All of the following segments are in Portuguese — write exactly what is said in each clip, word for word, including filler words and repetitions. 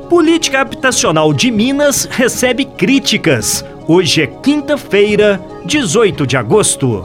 Política habitacional de Minas recebe críticas. Hoje é quinta-feira, dezoito de agosto.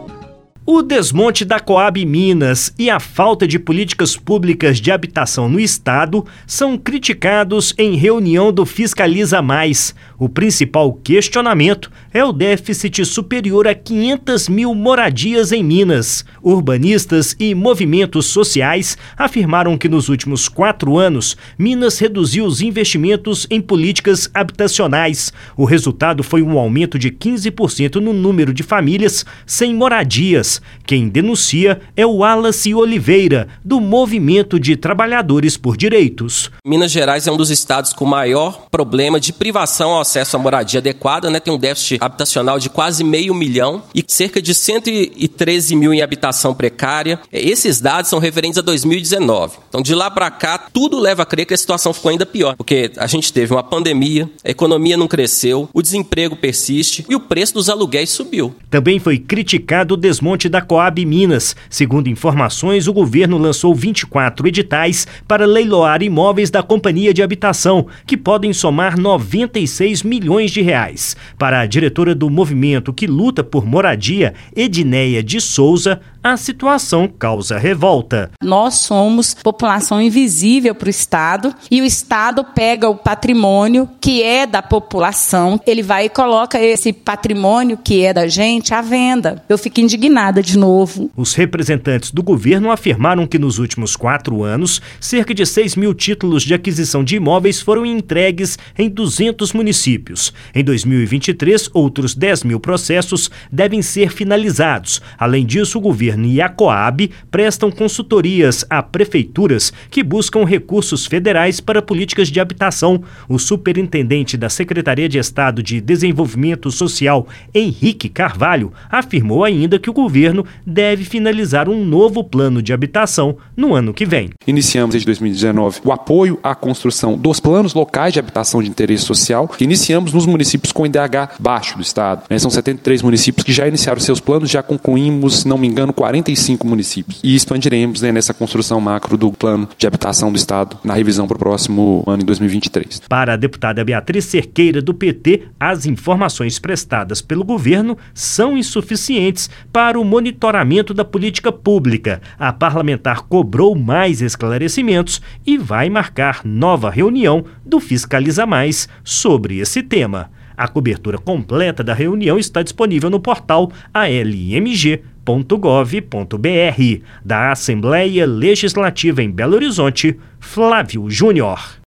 O desmonte da Coab Minas e a falta de políticas públicas de habitação no estado são criticados em reunião do Fiscaliza Mais. O principal questionamento é o déficit superior a quinhentas mil moradias em Minas. Urbanistas e movimentos sociais afirmaram que nos últimos quatro anos, Minas reduziu os investimentos em políticas habitacionais. O resultado foi um aumento de quinze por cento no número de famílias sem moradias. Quem denuncia é o Wallace Oliveira, do Movimento de Trabalhadores por Direitos. Minas Gerais é um dos estados com maior problema de privação ao acesso à moradia adequada, né? Tem um déficit habitacional de quase meio milhão e cerca de cento e treze mil em habitação precária. Esses dados são referentes a dois mil e dezenove. Então, de lá para cá, tudo leva a crer que a situação ficou ainda pior, porque a gente teve uma pandemia, a economia não cresceu, o desemprego persiste e o preço dos aluguéis subiu. Também foi criticado o desmonte da Coab Minas. Segundo informações, o governo lançou vinte e quatro editais para leiloar imóveis da Companhia de Habitação, que podem somar noventa e seis milhões de reais. Para a diretora do movimento que luta por moradia, Edneia de Souza, a situação causa revolta. Nós somos população invisível para o Estado e o Estado pega o patrimônio que é da população, ele vai e coloca esse patrimônio que é da gente à venda. Eu fico indignada de novo. Os representantes do governo afirmaram que nos últimos quatro anos, cerca de seis mil títulos de aquisição de imóveis foram entregues em duzentos municípios. Em dois mil e vinte e três, outros dez mil processos devem ser finalizados. Além disso, o governo e a Coab prestam consultorias a prefeituras que buscam recursos federais para políticas de habitação. O superintendente da Secretaria de Estado de Desenvolvimento Social, Henrique Carvalho, afirmou ainda que o governo deve finalizar um novo plano de habitação no ano que vem. Iniciamos desde dois mil e dezenove o apoio à construção dos planos locais de habitação de interesse social, que iniciamos nos municípios com I D H baixo do estado. São setenta e três municípios que já iniciaram seus planos, já concluímos, se não me engano, quarenta e cinco municípios. E expandiremos, né, nessa construção macro do plano de habitação do estado na revisão para o próximo ano, em dois mil e vinte e três. Para a deputada Beatriz Cerqueira, do P T, as informações prestadas pelo governo são insuficientes para o monitoramento da política pública. A parlamentar cobrou mais esclarecimentos e vai marcar nova reunião do Fiscaliza Mais sobre esse tema. A cobertura completa da reunião está disponível no portal a l m g ponto gov ponto b r. Da Assembleia Legislativa em Belo Horizonte, Flávio Júnior.